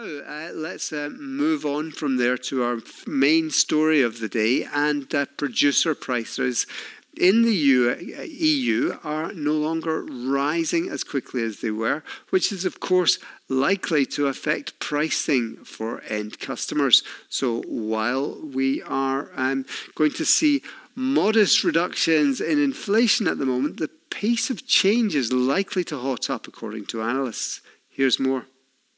let's move on from there to our main story of the day, and producer prices in the EU are no longer rising as quickly as they were, which is, of course, likely to affect pricing for end customers. So while we are going to see modest reductions in inflation at the moment, the pace of change is likely to hot up, according to analysts. Here's more.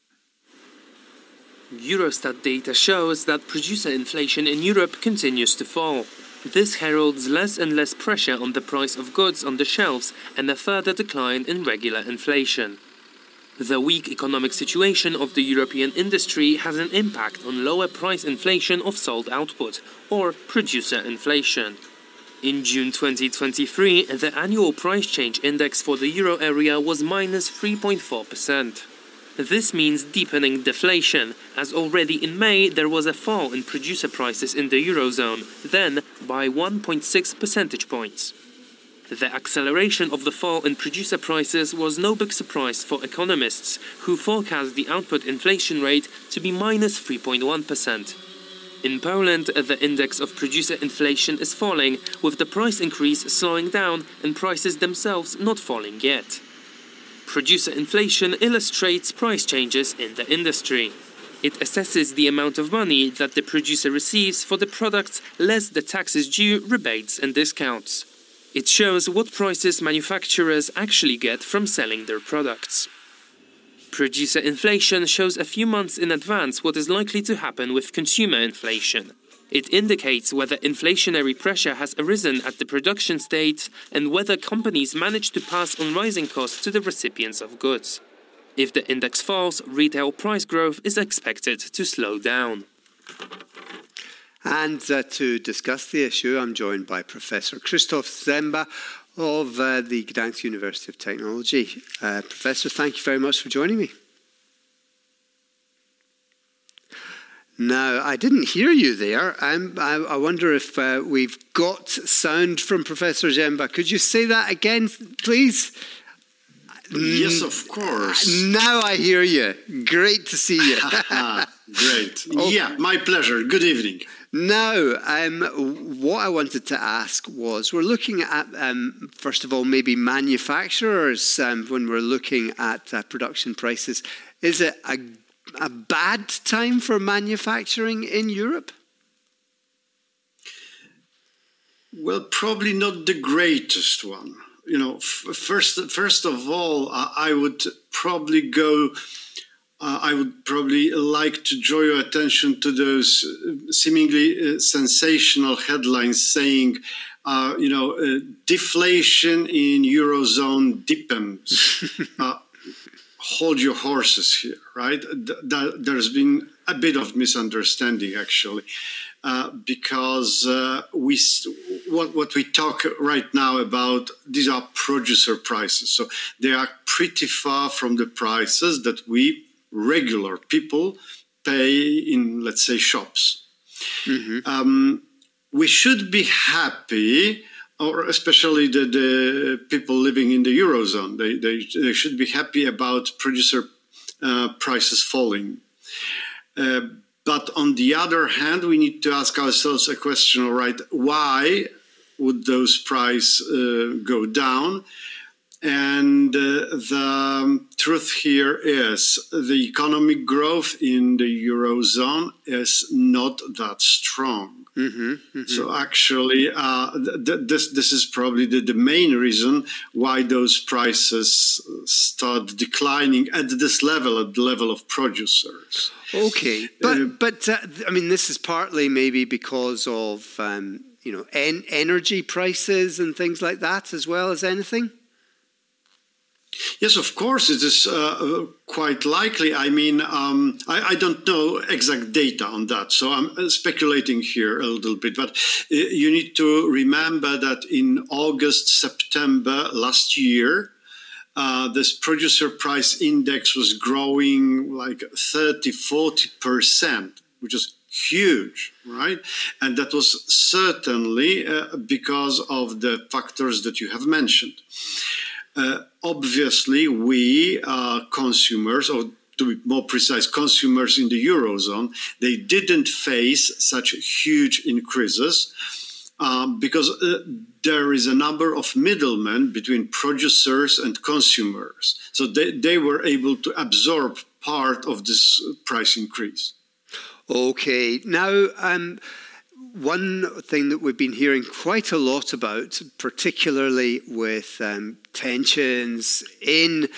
Eurostat data shows that producer inflation in Europe continues to fall. This heralds less and less pressure on the price of goods on the shelves and a further decline in regular inflation. The weak economic situation of the European industry has an impact on lower price inflation of sold output, or producer inflation. In June 2023, the annual price change index for the euro area was minus 3.4%. This means deepening deflation, as already in May there was a fall in producer prices in the Eurozone, then by 1.6 percentage points. The acceleration of the fall in producer prices was no big surprise for economists, who forecast the output inflation rate to be minus 3.1%. In Poland, the index of producer inflation is falling, with the price increase slowing down and prices themselves not falling yet. Producer inflation illustrates price changes in the industry. It assesses the amount of money that the producer receives for the products less the taxes due, rebates and discounts. It shows what prices manufacturers actually get from selling their products. Producer inflation shows a few months in advance what is likely to happen with consumer inflation. It indicates whether inflationary pressure has arisen at the production stage and whether companies manage to pass on rising costs to the recipients of goods. If the index falls, retail price growth is expected to slow down. And to discuss the issue, I'm joined by Professor Krzysztof Zęba of the Gdańsk University of Technology. Professor, thank you very much for joining me. Now, I didn't hear you there. I wonder if we've got sound from Professor Zęba. Could you say that again, please? Yes, of course. Now I hear you. Great to see you. Great. Oh. Yeah, my pleasure. Good evening. Now, what I wanted to ask was, we're looking at, first of all, maybe manufacturers when we're looking at production prices. Is it a bad time for manufacturing in Europe? Well, probably not the greatest one. You know, first of all, I would probably like to draw your attention to those seemingly sensational headlines saying, deflation in Eurozone deepens. Hold your horses here, right? There's been a bit of misunderstanding, actually, because what we talk right now about, these are producer prices. So they are pretty far from the prices that we, regular people, pay in, let's say, shops. Mm-hmm. We should be happy, or especially the people living in the Eurozone, they should be happy about producer prices falling. But on the other hand, we need to ask ourselves a question, all right, why would those prices go down? And the truth here is the economic growth in the Eurozone is not that strong. Mm-hmm, mm-hmm. So actually, this is probably the main reason why those prices start declining at this level, at the level of producers. Okay, but I mean, this is partly maybe because of energy prices and things like that, as well as anything. Yes, of course, it is quite likely. I mean, I don't know exact data on that, so I'm speculating here a little bit. But you need to remember that in August, September last year, this producer price index was growing like 30-40%, which is huge, right? And that was certainly because of the factors that you have mentioned. Obviously, we consumers, or to be more precise, consumers in the Eurozone, they didn't face such huge increases because there is a number of middlemen between producers and consumers. So they were able to absorb part of this price increase. Okay. Now, one thing that we've been hearing quite a lot about, particularly with tensions in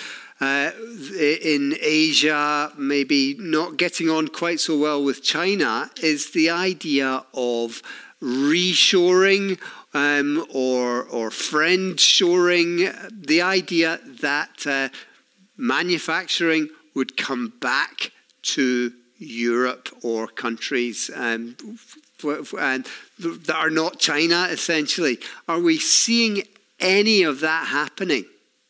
Asia, maybe not getting on quite so well with China, is the idea of reshoring or friend-shoring, the idea that manufacturing would come back to Europe or countries and that are not China, essentially. Are we seeing any of that happening?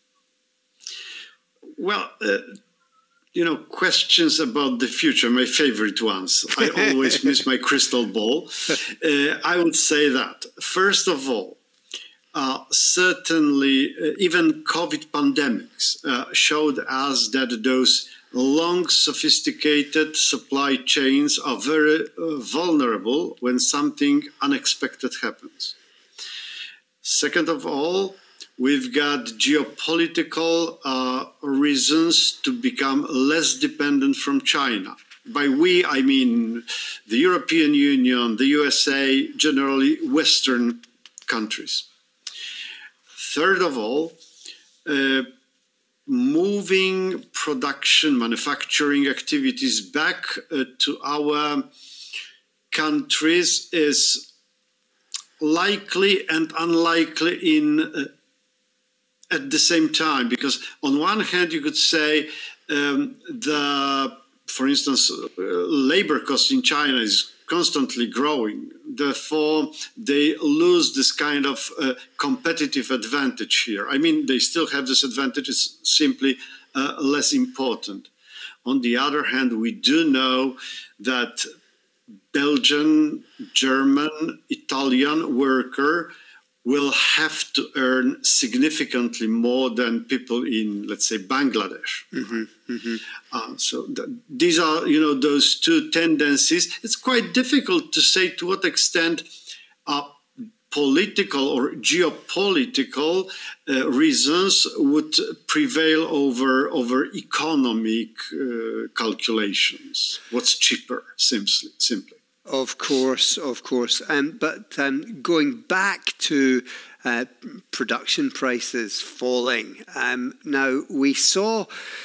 Well, questions about the future, my favorite ones. I always miss my crystal ball. I would say that, first of all, certainly even COVID pandemics showed us that those long, sophisticated supply chains are very vulnerable when something unexpected happens. Second of all, we've got geopolitical reasons to become less dependent from China. By we, I mean the European Union, the USA, generally Western countries. Third of all, moving production, manufacturing activities back to our countries is likely and unlikely at the same time, because on one hand you could say for instance, labor cost in China is constantly growing. Therefore, they lose this kind of competitive advantage here. I mean, they still have this advantage, it's simply less important. On the other hand, we do know that Belgian, German, Italian worker will have to earn significantly more than people in, let's say, Bangladesh. Mm-hmm, mm-hmm. These are, those two tendencies. It's quite difficult to say to what extent political or geopolitical reasons would prevail over economic calculations. What's cheaper, simply. Of course. But going back to production prices falling, now we saw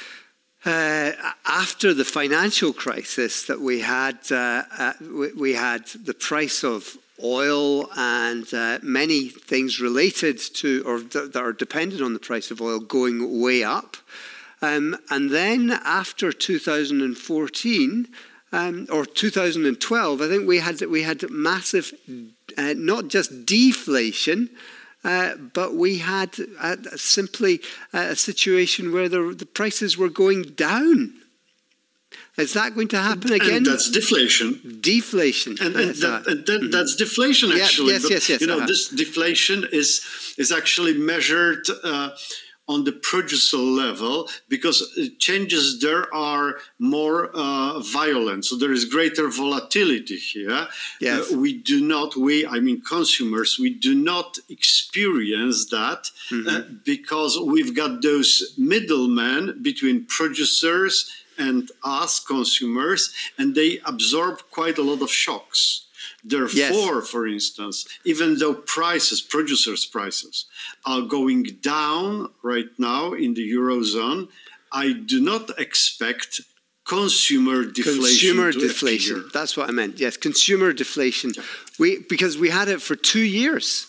after the financial crisis that we had the price of oil and many things related to or that are dependent on the price of oil going way up. And then after 2014, or 2012, I think we had massive, not just deflation, but we had simply a situation where the prices were going down. Is that going to happen again? And that's deflation. Deflation. And that's deflation, actually. Yes. This deflation is actually measured on the producer level, because changes there are more violent. So there is greater volatility here. Yes. Consumers, we do not experience that because we've got those middlemen between producers and us, consumers, and they absorb quite a lot of shocks. Therefore, for instance, even though producers' prices are going down right now in the Eurozone, I do not expect consumer deflation. That's what I meant. Yes, consumer deflation. Yeah. Because we had it for 2 years.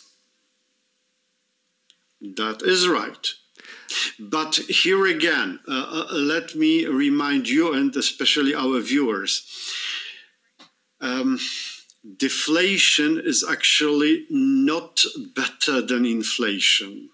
That is right. But here again, let me remind you, and especially our viewers, deflation is actually not better than inflation.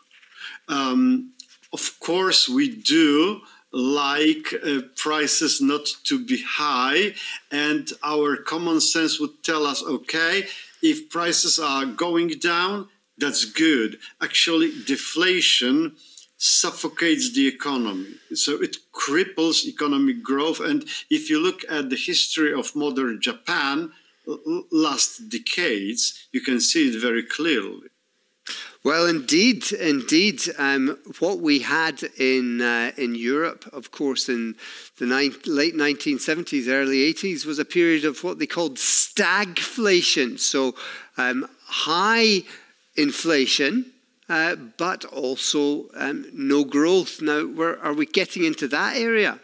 Of course, we do like prices not to be high, and our common sense would tell us, okay, if prices are going down, that's good. Actually, deflation suffocates the economy. So it cripples economic growth. And if you look at the history of modern Japan, last decades, you can see it very clearly. Well, indeed. What we had in Europe, of course, in the late 1970s, early 80s, was a period of what they called stagflation. So high inflation, but also no growth. Now, are we getting into that area?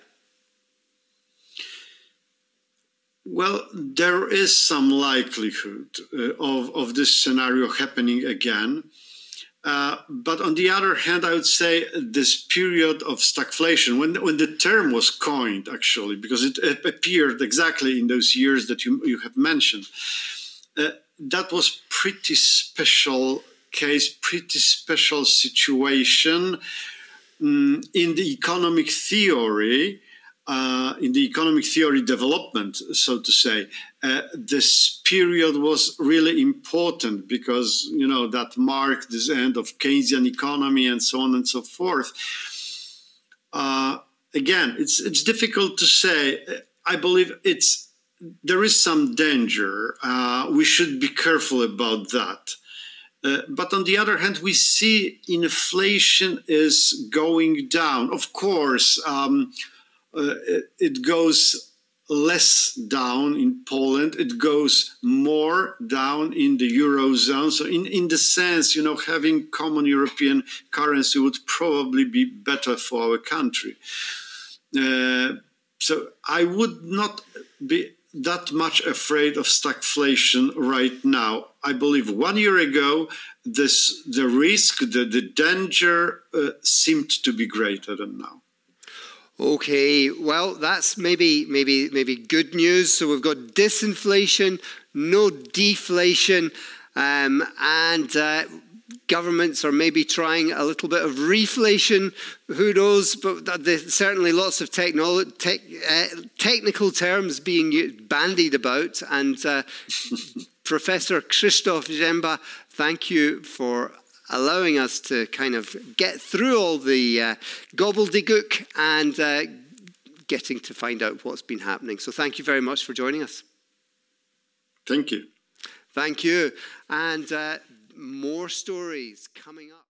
Well, there is some likelihood of this scenario happening again. But on the other hand, I would say this period of stagflation, when the term was coined, actually, because it appeared exactly in those years that you have mentioned, that was pretty special case, pretty special situation in the economic theory. In the economic theory development, so to say, this period was really important because, that marked this end of Keynesian economy and so on and so forth. Again, it's difficult to say. I believe there is some danger. We should be careful about that. But on the other hand, we see inflation is going down. Of course, it goes less down in Poland. It goes more down in the Eurozone. So in the sense, having common European currency would probably be better for our country. So I would not be that much afraid of stagflation right now. I believe 1 year ago, the risk, the danger seemed to be greater than now. Okay, well, that's maybe good news. So we've got disinflation, no deflation, and governments are maybe trying a little bit of reflation. Who knows? But there's certainly lots of technical terms being bandied about. And Professor Krzysztof Zięba, thank you for allowing us to kind of get through all the gobbledygook and getting to find out what's been happening. So thank you very much for joining us. Thank you. Thank you. And more stories coming up.